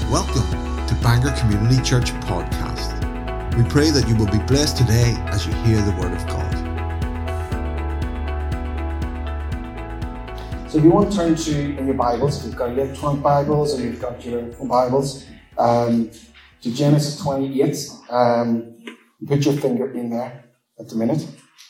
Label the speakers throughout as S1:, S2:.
S1: Welcome to Bangor Community Church Podcast. We pray that you will be blessed today as you hear the Word of God.
S2: So if you want to turn to in your Bibles, if you've got your electronic Bibles or you've got your phone Bibles, to Genesis 28, put your finger in there at the minute.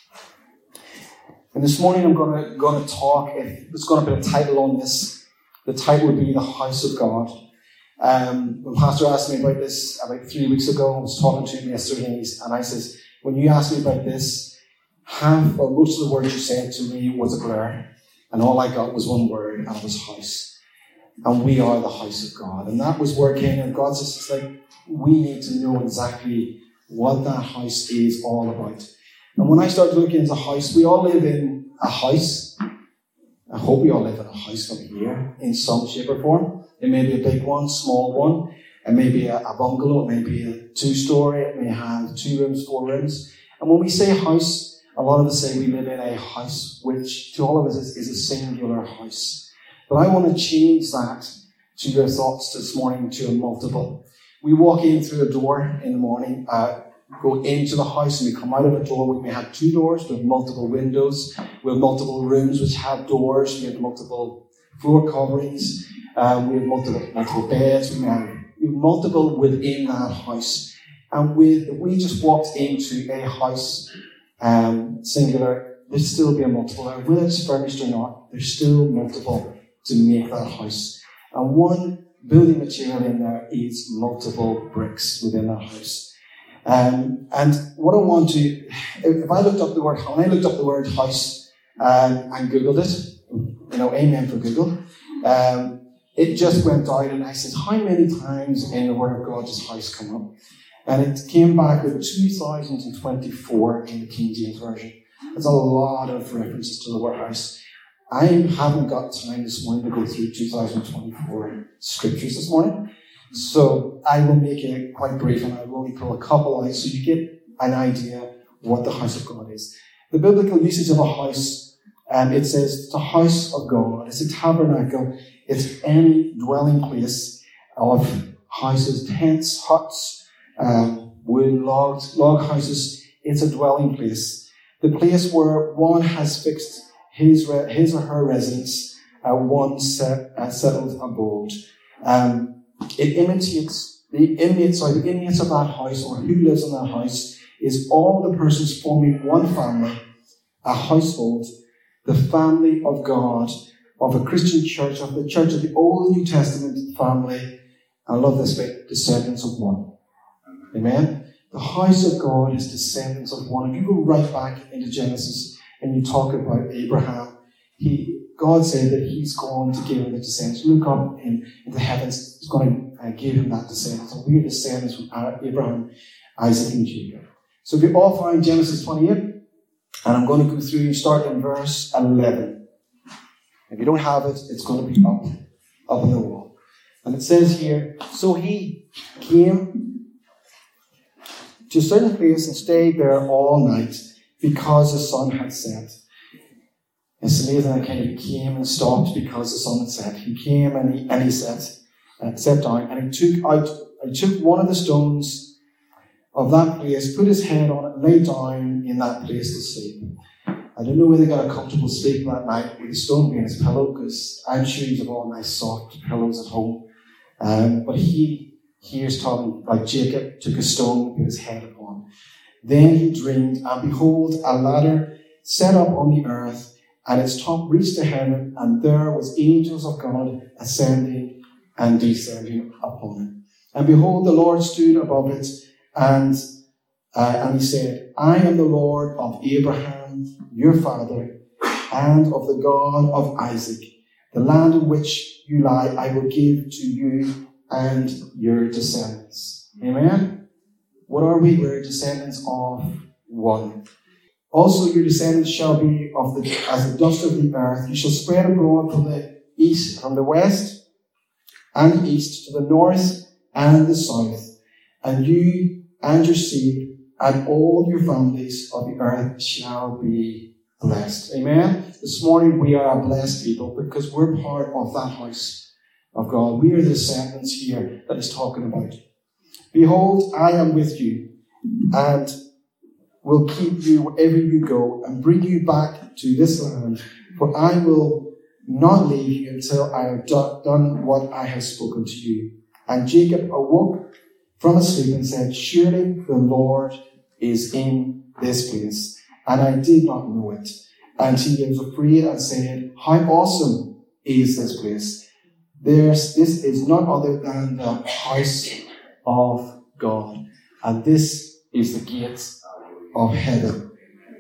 S2: And this morning I'm going to talk, it's going to put a title on this. The title would be The House of God. When Pastor asked me about this about 3 weeks ago, I was talking to him yesterday, and I says, when you asked me about this, half or most of the words you said to me was a blur, and all I got was one word, and it was house. And we are the house of God. And that was working, and God says, it's like, we need to know exactly what that house is all about. And when I started looking into house, we all live in a house. I hope we all live in a house over here in some shape or form. It may be a big one, small one. It may be a bungalow. It may be a 2-story. It may have 2 rooms, 4 rooms. And when we say house, a lot of us say we live in a house, which to all of us is a singular house. But I want to change that to your thoughts this morning to a multiple. We walk in through a door in the morning, go into the house, and we come out of a door. We may have 2 doors, we have multiple windows, we have multiple rooms which have doors, we have multiple floor coverings, we have multiple beds, we have multiple within that house. And if we just walked into a house, singular, there'd still be a multiple. And whether it's furnished or not, there's still multiple to make that house. And one building material in there is multiple bricks within that house. And what I want to, when I looked up the word house and Googled it, amen for Google, it just went out, and I said, how many times in the Word of God does house come up? And it came back with 2024 in the King James Version. There's a lot of references to the word house. I haven't got time this morning to go through 2024 scriptures this morning. So I will make it quite brief, and I will only pull a couple out so you get an idea what the house of God is. The biblical usage of a house, it says the house of God. It's a tabernacle. It's any dwelling place of houses, tents, huts, wooden log houses. It's a dwelling place. The place where one has fixed his or her residence, one settled abode. The inmates of that house, or who lives in that house, is all the persons forming one family, a household, the family of God, of a Christian church, of the church of the Old and New Testament family. I love this bit, descendants of one. Amen? The house of God is descendants of one. If you go right back into Genesis and you talk about Abraham, God said that he's going to give him the descendants. Look up in the heavens, he's going to give him that descendants. And we are descendants from Abraham, Isaac, and Jacob. So if you all find Genesis 28, and I'm going to go through and start in verse 11. If you don't have it, it's going to be up on the wall. And it says here, so he came to a certain place and stayed there all night because the sun had set. It's amazing that kind of he came and stopped because the sun had set. He came and he sat down, and he took one of the stones of that place, put his head on it, and lay down in that place to sleep. I don't know whether he got a comfortable sleep that night with the stone being his pillow, because I'm sure he's got all nice soft pillows at home. But here's talking like Jacob took a stone, put his head upon. Then he dreamed, and behold, a ladder set up on the earth, and its top reached to heaven, and there was angels of God ascending and descending upon it. And behold, the Lord stood above it, and he said, I am the Lord of Abraham, your father, and of the God of Isaac. The land in which you lie I will give to you and your descendants. Amen? What are we? We're descendants of one. Also your descendants shall be as the dust of the earth. You shall spread abroad from the east, from the west and the east to the north and the south. And you and your seed and all your families of the earth shall be blessed. Amen? This morning we are a blessed people because we're part of that house. of God. We are the descendants here that he's talking about. Behold, I am with you, and will keep you wherever you go, and bring you back to this land, for I will not leave you until I have done what I have spoken to you. And Jacob awoke from his sleep and said, surely the Lord is in this place, and I did not know it. And he was afraid and said, how awesome is this place? This is none other than the house of God, and this is the gate of heaven.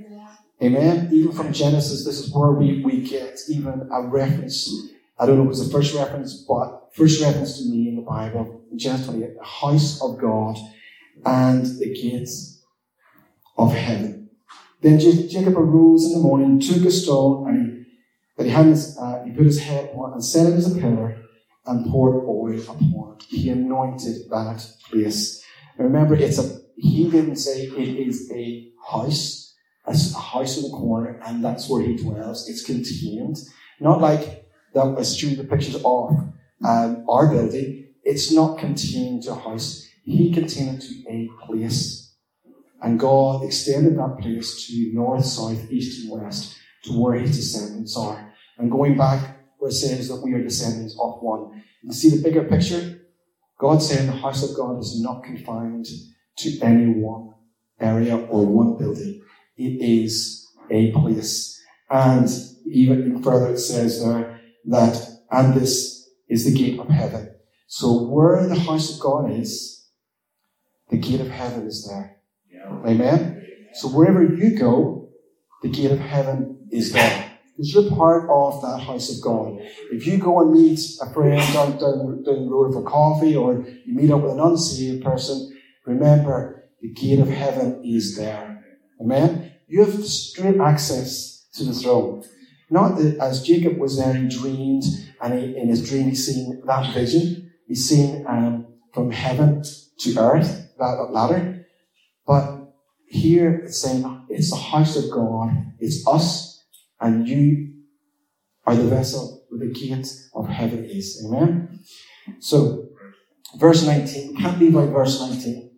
S2: Amen. Even from Genesis, this is where we get even a reference. I don't know if it was the first reference, but first reference to me in the Bible, in Genesis 28, the house of God and the gates of heaven. Then Jacob arose in the morning, took a stone, and he put his head on and set it as a pillar and poured oil upon it. He anointed that place. And remember, he didn't say it is a house in the corner, and that's where he dwells. It's contained. Not like that was through the pictures of our building. It's not contained to a house. He contained it to a place. And God extended that place to north, south, east, and west, to where his descendants are. And going back where it says that we are descendants of one. You see the bigger picture? God saying the house of God is not confined to any one area or one building. It is a place. And even further it says there that, and this is the gate of heaven. So where the house of God is, the gate of heaven is there. Amen? So wherever you go, the gate of heaven is there. Because you're part of that house of God. If you go and meet a friend down the road for coffee, or you meet up with an unsaved person, remember, the gate of heaven is there. Amen? You have straight access to the throne. Not that as Jacob was there, he dreamed, and in his dream he's seen that vision. He's seen from heaven to earth, that ladder. But here it's saying it's the house of God. It's us, and you are the vessel where the gate of heaven is. Amen? So, verse 19. Can't leave out verse 19.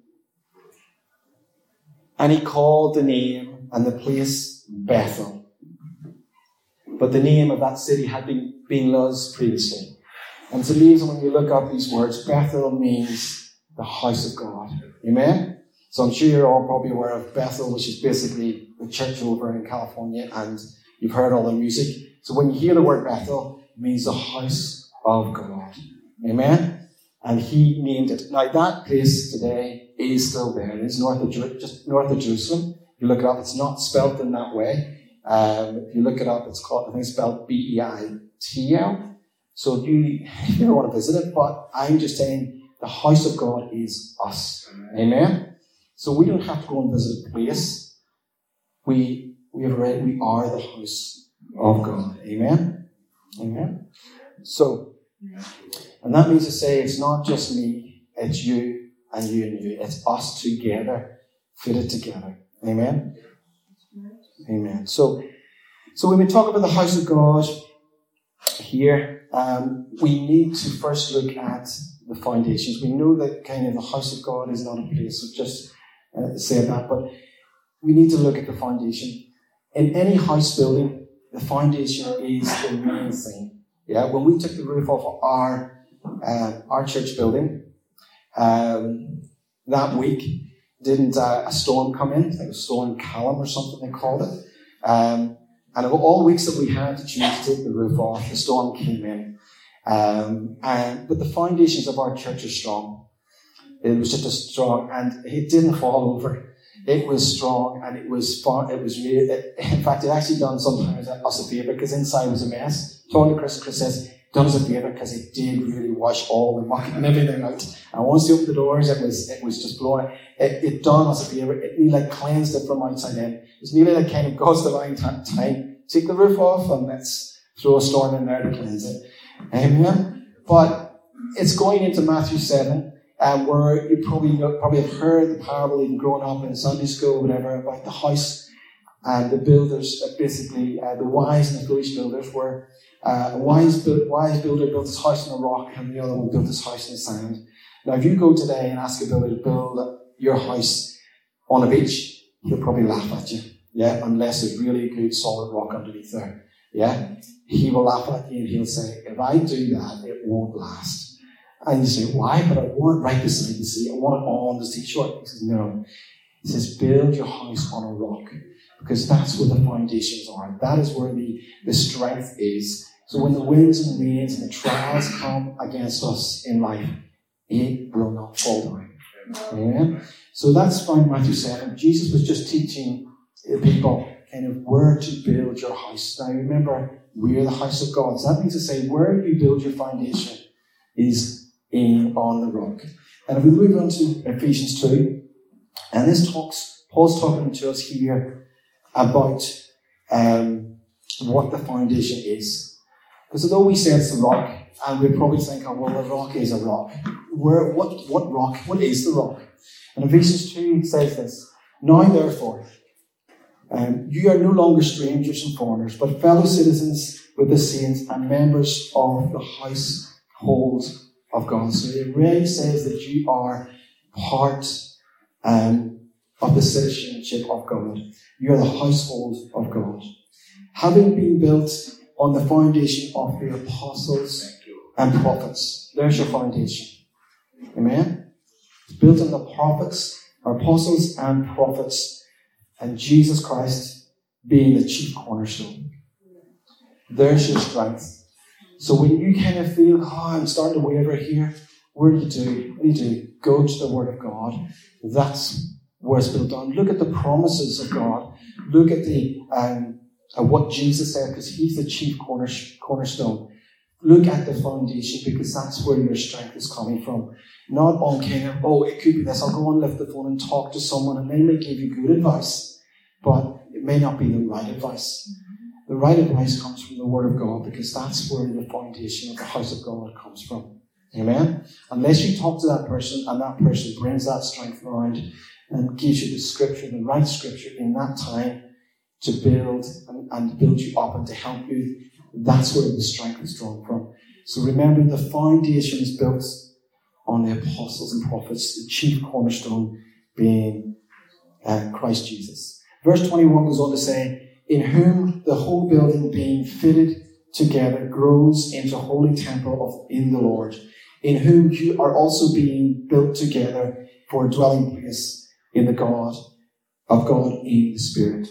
S2: And he called the name and the place Bethel. But the name of that city had been Luz previously. And it's amazing when you look up these words. Bethel means the house of God. Amen? So I'm sure you're all probably aware of Bethel, which is basically the church over in California, and you've heard all the music. So when you hear the word Bethel, it means the house of God. Amen? And he named it. Now that place today is still there. It is just north of Jerusalem. If you look it up, it's not spelt in that way. If you look it up, it's called, I think it's spelled B-E-I-T-L. So you never want to visit it, but I'm just saying the house of God is us. Amen? So we don't have to go and visit a place. We are the house of God. Amen? Amen? So, and that means to say it's not just me, it's you and you and you. It's us together, fitted together. Amen? Amen. So when we talk about the house of God here, we need to first look at the foundations. We know that kind of the house of God is not a place of just say that, but we need to look at the foundation. In any house building, the foundation is the main thing. Yeah, when we took the roof off of our church building that week, didn't a storm come in? I think it was Storm Callum or something they called it. And of all weeks that we had to choose to take the roof off, the storm came in. But the foundations of our church are strong. It was just a strong, and it didn't fall over. It was strong, and it was really, in fact, it actually done sometimes us a favour, because inside was a mess. Talking to Chris says, done us a favour, because it did really wash all the muck and everything out. And once they opened the doors, it was just blowing. It done us a favour. It nearly cleansed it from outside in. It was nearly like kind of God's divine time. Take the roof off, and let's throw a storm in there to cleanse it. Amen? But it's going into Matthew 7. Where you probably have heard the parable, even growing up in Sunday school or whatever, about the house and the builders, basically the wise and the foolish builders, where A wise builder built his house on a rock, and the other one built his house in the sand. Now, if you go today and ask a builder to build your house on a beach, he'll probably laugh at you. Yeah, unless there's really good solid rock underneath there. Yeah, he will laugh at you and he'll say, if I do that, it won't last. And you say, why? But I want it right beside the sea. I want it on the seashore. He says, no. He says, build your house on a rock, because that's where the foundations are. That is where the strength is. So when the winds and rains and the trials come against us in life, it will not fall down. Amen. So that's found in Matthew 7. Jesus was just teaching the people kind of where to build your house. Now remember, we're the house of God. So that means to say where you build your foundation is on the rock. And if we move on to Ephesians 2, and Paul's talking to us here about what the foundation is. Because although we say it's the rock, and we probably think, oh, well, the rock is a rock. What rock? What is the rock? And Ephesians 2 says this, now therefore, you are no longer strangers and foreigners, but fellow citizens with the saints and members of the household of God. So it really says that you are part of the citizenship of God. You are the household of God. Having been built on the foundation of the apostles and prophets. There's your foundation. Amen? It's built on the apostles and prophets, and Jesus Christ being the chief cornerstone. There's your strength. So when you kind of feel, I'm starting to waver here, what do you do? What do you do? Go to the Word of God. That's where it's built on. Look at the promises of God. Look at what Jesus said, because He's the chief cornerstone. Look at the foundation, because that's where your strength is coming from. Not on kind of, it could be this. I'll go and lift the phone and talk to someone, and they may give you good advice, but it may not be the right advice. The right advice comes from the Word of God, because that's where the foundation of the house of God comes from. Amen? Unless you talk to that person, and that person brings that strength around and gives you the scripture, the right scripture in that time to build and build you up and to help you, that's where the strength is drawn from. So remember, the foundation is built on the apostles and prophets, the chief cornerstone being Christ Jesus. Verse 21 goes on to say, in whom the whole building being fitted together grows into a holy temple in the Lord, in whom you are also being built together for a dwelling place in the God of God in the Spirit.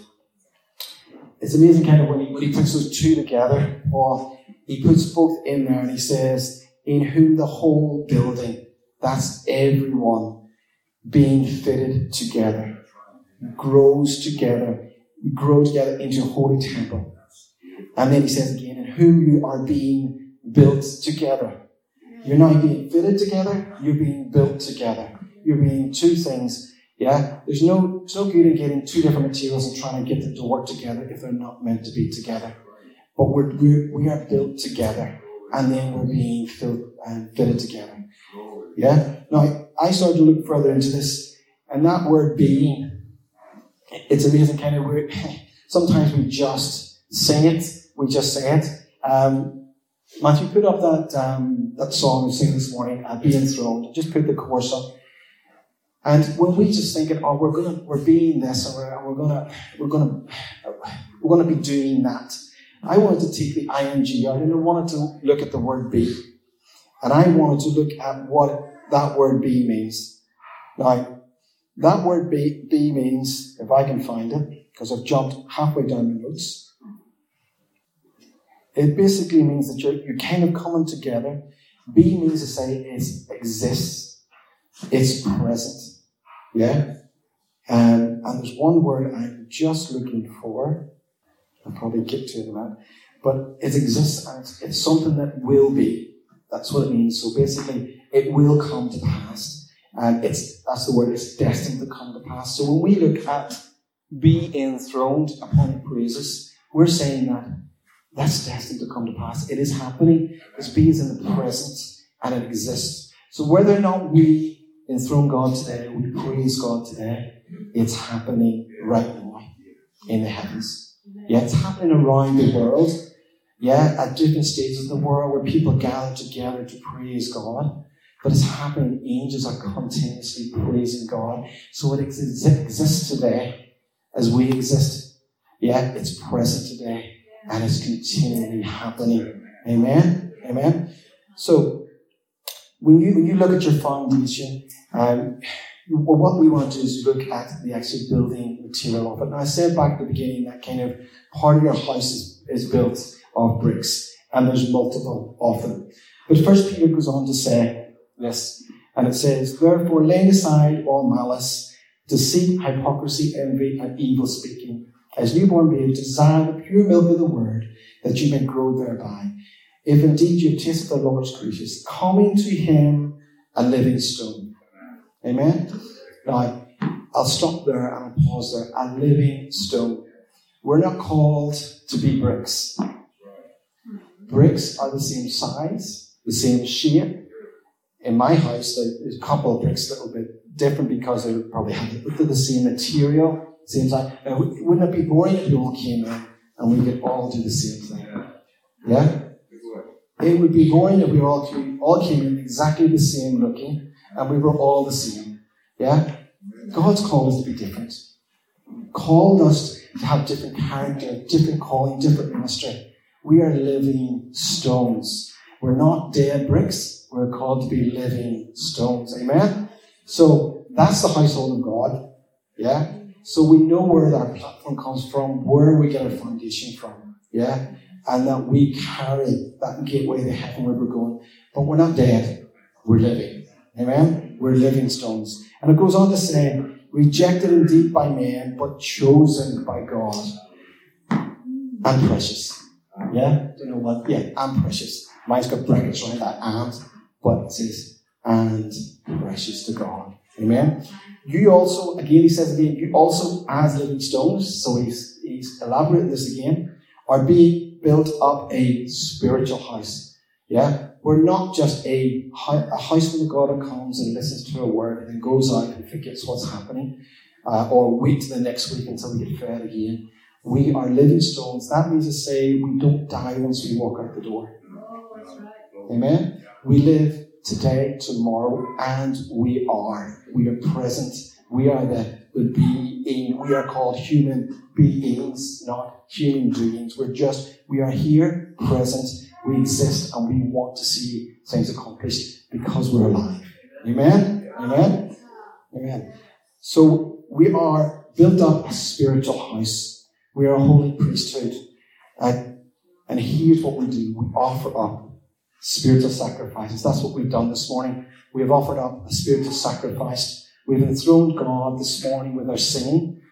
S2: It's amazing kind of when he puts those two together, Paul, he puts both in there and he says, in whom the whole building, that's everyone, being fitted together, grow together into a holy temple. And then he says again, in whom you are being built together. You're not being fitted together, you're being built together. You're being two things. Yeah, it's no good in getting two different materials and trying to get them to work together if they're not meant to be together. But we are built together, and then we're being fitted together. Yeah. Now I started to look further into this, and that word "being," it's amazing. Kind of weird. Sometimes we just sing it. We just say it. Matthew, put up that song we sang this morning, "Be Enthroned." Just put the chorus up. And when we just thinking, we're being this, and we're gonna be doing that. I wanted to take the ing out, and I wanted to look at the word "be," and I wanted to look at what that word "be" means. Now, that word "be" means, if I can find it, because I've jumped halfway down the notes. It basically means that you're kind of coming together. Be means to say it exists. It's present. Yeah? And there's one word I'm just looking for. I'll probably get to it in a minute. But it exists, and it's something that will be. That's what it means. So basically, it will come to pass. And that's the word, it's destined to come to pass. So when we look at be enthroned upon the praises, we're saying that that's destined to come to pass. It is happening. This be is in the present, and it exists. So whether or not we enthrone God today, we praise God today, it's happening right now in the heavens. Yeah, it's happening around the world. at different stages of the world where people gather together to praise God. But it's happening. Angels are continuously praising God. So it exists today as we exist. Yeah, it's present today. And it's continually happening. Amen? Amen? So, when you look at your foundation, what we want to do is look at the actual building material of it. And I said back at the beginning that kind of part of your house is built of bricks. And there's multiple of them. But 1 Peter goes on to say this. And it says, therefore, laying aside all malice, deceit, hypocrisy, envy, and evil speaking, as newborn babes, desire the pure milk of the word, that you may grow thereby. If indeed you have tasted the Lord's gracious, coming to him a living stone. Amen? Now, I'll stop there and I'll pause there. A living stone. We're not called to be bricks. Bricks are the same size, the same shape. In my house, there's a couple of bricks that are a bit different because they probably have the same material. Seems like, wouldn't it be boring if we all came in and we could all do the same thing? Yeah? It would be boring if we all came in exactly the same looking and we were all the same. Yeah? God's called us to be different. Called us to have different character, different calling, different ministry. We are living stones. We're not dead bricks. We're called to be living stones. Amen? So, that's the household of God. Yeah? So we know where our platform comes from, where we get our foundation from, yeah? And that we carry that gateway to heaven where we're going. But we're not dead. We're living. Amen? We're living stones. And it goes on to say, rejected indeed by men, but chosen by God. And precious. Yeah? Do you know what? Yeah, and precious. Mine's got brackets around that and, but it says, and precious to God. Amen? You also, again, he says again, you also as living stones, so he's elaborating this again, are being built up a spiritual house. Yeah? We're not just a house where God comes and listens to a word and then goes out and forgets what's happening, or wait till the next week until we get fed again. We are living stones. That means to say we don't die once we walk out the door. Amen? We live today, tomorrow, and we are present. We are the being. We are called human beings, not human doings. We are here, present, we exist, and we want to see things accomplished because we're alive. Amen? Amen? Amen. So we are built up a spiritual house. We are a holy priesthood. And here's what we do. We offer up spiritual sacrifices. That's what we've done this morning. We have offered up a spiritual sacrifice. We've enthroned God this morning with our singing.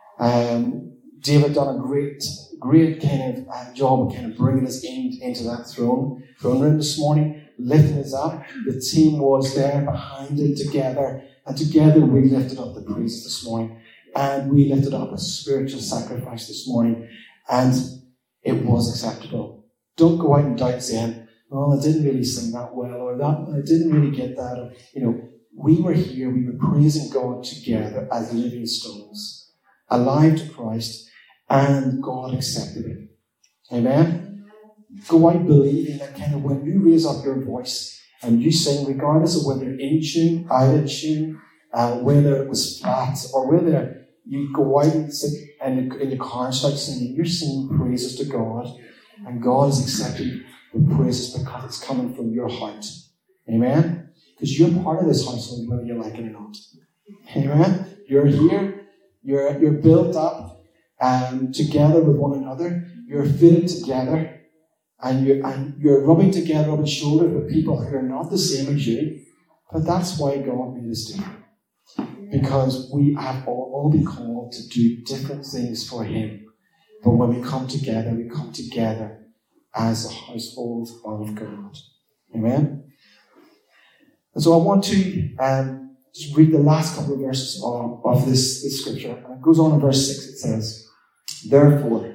S2: David done a great kind of job of kind of bringing us into that throne room this morning, lifting us up. The team was there behind him together, and together we lifted up the praise this morning, and we lifted up a spiritual sacrifice this morning, and it was acceptable. Don't go out and doubt saying, "Oh, I didn't really sing that well," or "that I didn't really get that." Or, we were here. We were praising God together as living stones, alive to Christ, and God accepted it. Amen. Go out believing that kind of when you raise up your voice and you sing, regardless of whether you're in tune, out of tune, whether it was flat, or whether you go out and sit in the car and start singing, you're singing praises to God, and God is accepting the praises because it's coming from your heart. Amen? Because you're part of this household, whether you like it or not. Amen? You're here. You're built up together with one another. You're fitted together. And you're rubbing shoulders with people who are not the same as you. But that's why God made us different. Because we have all been called to do different things for Him. But when we come together as a household of God. Amen? And so I want to just read the last couple of verses of this scripture. And it goes on in verse 6. It says, "Therefore,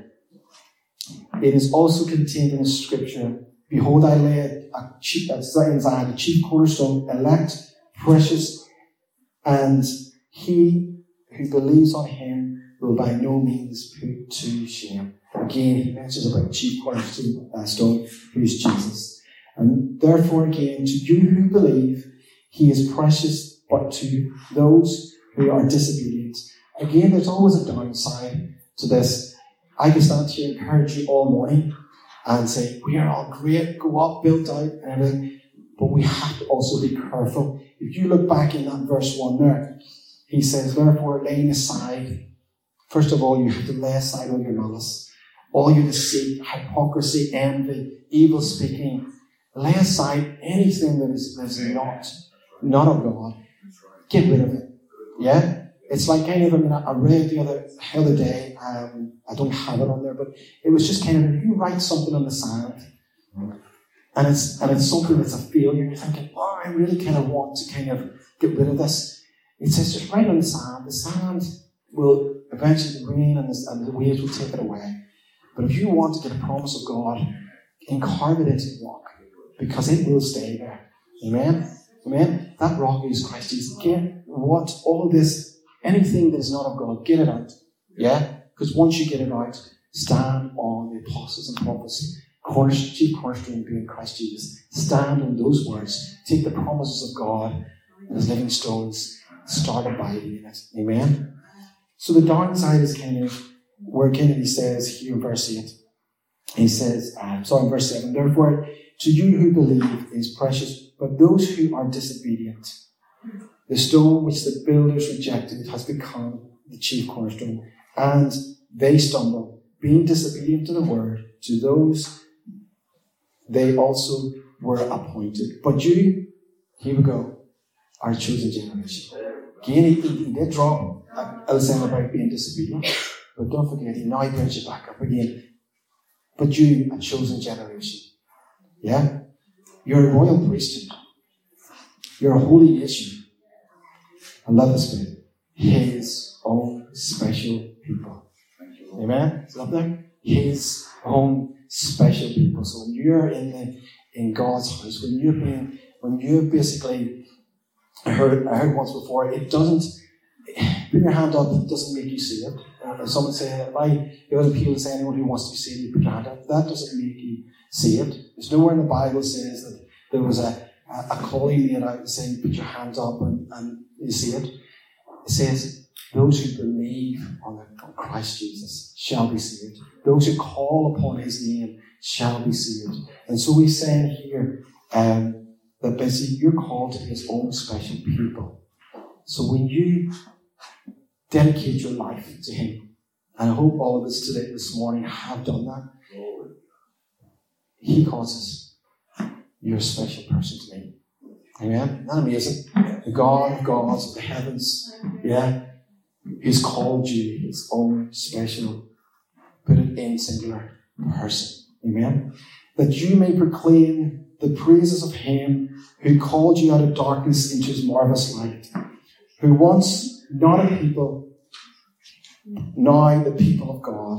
S2: it is also contained in the scripture, Behold, I lay a chief cornerstone, elect, precious, and he who believes on him will by no means put to shame." Again, he mentions about the chief cornerstone, who's Jesus. And therefore, again, to you who believe, he is precious, but to those who are disobedient. Again, there's always a downside to this. I can stand here and encourage you all morning and say, we are all great, go up, build out, and everything. But we have to also be careful. If you look back in that verse 1 there, he says, therefore, laying aside, first of all, you have to lay aside all your malice, all your deceit, hypocrisy, envy, evil speaking. Lay aside anything that is not of God. Get rid of it. Yeah? It's like kind of, I read the other day, I don't have it on there, but it was just kind of, if you write something on the sand, and it's something that's a failure, you're thinking, oh, I really kind of want to kind of get rid of this. It says just write on the sand will eventually rain and the waves will take it away. But if you want to get a promise of God, carve it into the rock, because it will stay there. Amen? Amen? That rock is Christ Jesus. Get all this, anything that is not of God, get it out. Yeah? Because once you get it out, stand on the apostles and prophets, chief cornerstone being Christ Jesus. Stand on those words. Take the promises of God as living stones, start abiding in it. Amen? So the downside is kind of where Kennedy says here in verse 8. He says, in verse 7, therefore, to you who believe is precious, but those who are disobedient, the stone which the builders rejected has become the chief cornerstone, and they stumble, being disobedient to the word, to those they also were appointed. But you, here we go, are a chosen generation. Again, he did drop a saying about being disobedient, but don't forget, he now brings you back up again. But you, a chosen generation. Yeah? You're a royal priesthood. You're a holy nation. I love this bit. His own special people. Amen? Is that up there? His own special people. So when you're in God's house, when you're basically, I heard once before, it doesn't, put your hand up, it doesn't make you saved. Someone say, if other people say anyone who wants to be saved, you put your hand up. That doesn't make you saved. There's nowhere in the Bible says that there was a calling made out saying, put your hand up and you saved. It says, those who believe on Christ Jesus shall be saved. Those who call upon his name shall be saved. And so he's saying here that basically you're called to his own special people. So when you dedicate your life to him, and I hope all of us today, this morning, have done that, he calls us, you're a special person to me. Amen? Isn't that amazing? The God of gods of the heavens, yeah, he's called you his own special, put it in singular, person. Amen? That you may proclaim the praises of him who called you out of darkness into his marvelous light, who once not a people, now the people of God,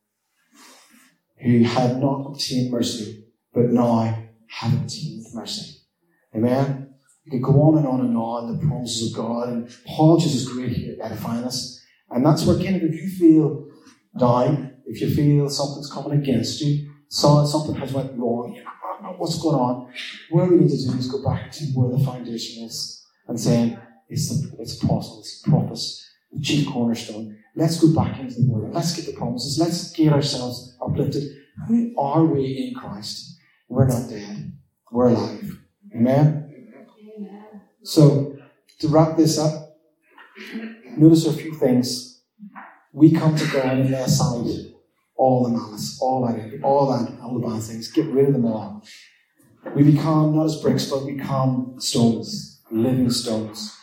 S2: who had not obtained mercy, but now have obtained mercy. Amen? You could go on and on and on, the promises of God, and Paul just is great here edifying us. And that's where kind of if you feel down, if you feel something's coming against you, something has went wrong, you know, what's going on, what we need to do is go back to where the foundation is and saying, it's apostles, prophets, the chief cornerstone. Let's go back into the word. Let's get the promises. Let's get ourselves uplifted. Who are we in Christ? We're not dead. We're alive. Amen? So, to wrap this up, notice a few things. We come to God and lay aside all the malice, all the bad things. Get rid of them all. We become not as bricks, but we become stones, living stones.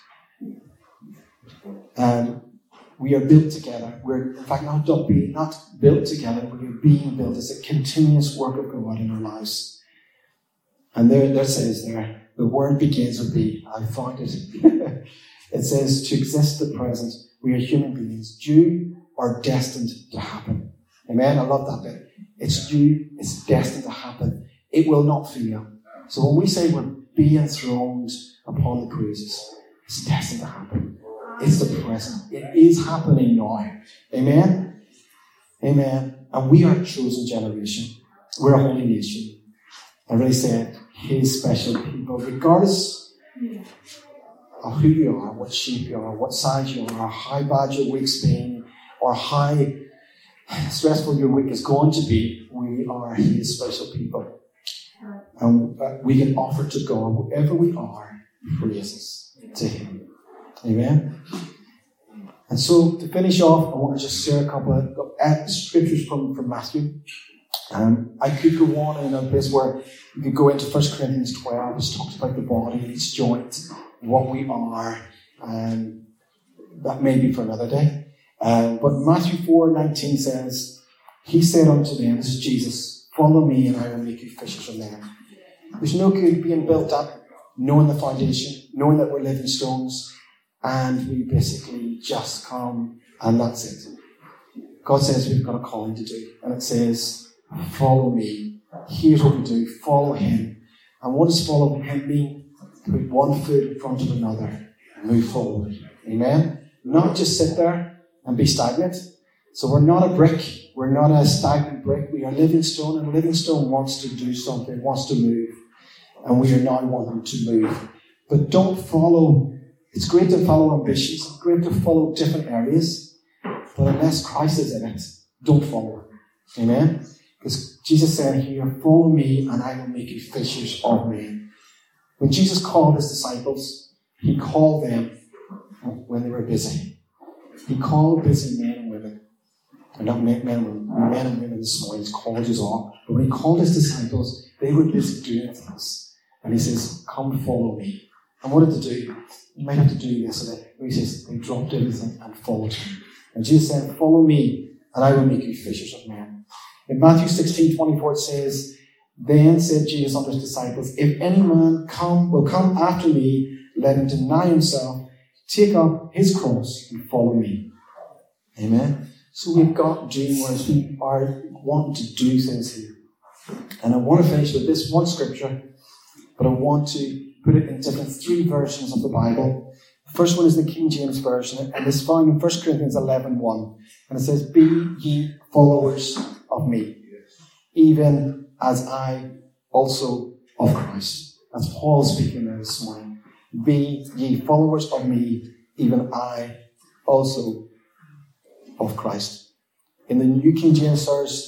S2: And we are built together. We're, in fact, not built together, but we're being built. It's a continuous work of God in our lives. And there it says there, the word begins with be. I found it. It says, to exist the present, we are human beings, due or destined to happen. Amen? I love that bit. It's due, it's destined to happen. It will not fail. So when we say we're being enthroned upon the praises, it's destined to happen. It's the present. It is happening now. Amen? Amen. And we are a chosen generation. We're a holy nation. I really said, His special people, regardless of who you are, what shape you are, what size you are, how bad your week's been, or how stressful your week is going to be, we are His special people. And we can offer to God whatever we are, praises to Him. Amen? And so, to finish off, I want to just share a couple of scriptures from Matthew. I could go on in a place where you could go into 1 Corinthians 12, which talks about the body, each joint, what we are, and that may be for another day. But Matthew 4:19 says, He said unto them, this is Jesus, follow me and I will make you fishers of men. There's no good being built up, knowing the foundation, knowing that we're living stones, and we basically just come and that's it. God says we've got a calling to do, and it says, follow me. Here's what we do. Follow Him. And what does follow Him mean? Put one foot in front of another and move forward. Amen? Not just sit there and be stagnant. So we're not a brick. We're not a stagnant brick. We are a living stone, and a living stone wants to do something, wants to move. And we are now wanting to move. But don't follow. It's great to follow ambitions. It's great to follow different areas. But unless Christ is in it, don't follow. Amen? Because Jesus said here, follow me and I will make you fishers of men. When Jesus called His disciples, He called them when they were busy. He called busy men and women. They're not men and women this morning, He's called us all. But when He called His disciples, they were busy doing things. And He says, come follow me. And what did they do? You might have to do this. So He says, they dropped everything and followed Him. And Jesus said, follow me and I will make you fishers of men. In Matthew 16:24 it says, then said Jesus unto His disciples, if any man will come after me, let him deny himself, take up his cross and follow me. Amen? So we've got dreamers who are wanting to do things here. And I want to finish with this one scripture, but I want to put it in different 3 versions of the Bible. The first one is the King James Version, and it's found in 1 Corinthians 11:1. And it says, be ye followers of me, even as I also of Christ. That's Paul speaking there this morning. Be ye followers of me, even I also of Christ. In the New King James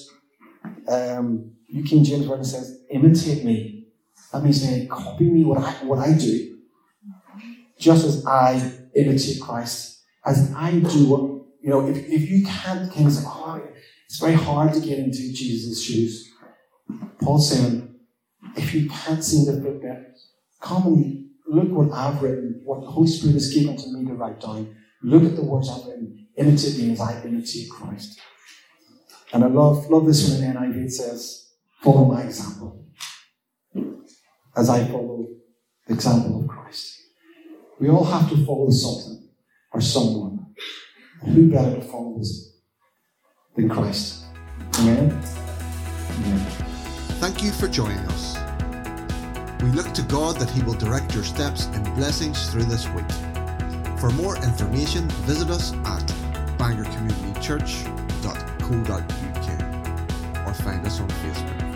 S2: Version says, imitate me. That means they copy me, what I do, just as I imitate Christ. As I do what, if you can't kind of say, it's very hard to get into Jesus' shoes. Paul's saying, if you can't seem to fit that, come and look what I've written, what the Holy Spirit has given to me to write down. Look at the words I've written. Imitate me as I imitate Christ. And I love this one in NIV. It says, follow my example, as I follow the example of Christ. We all have to follow something or someone. And who better to follow this than Christ? Amen? Amen.
S1: Thank you for joining us. We look to God that He will direct your steps and blessings through this week. For more information, visit us at bangorcommunitychurch.co.uk or find us on Facebook.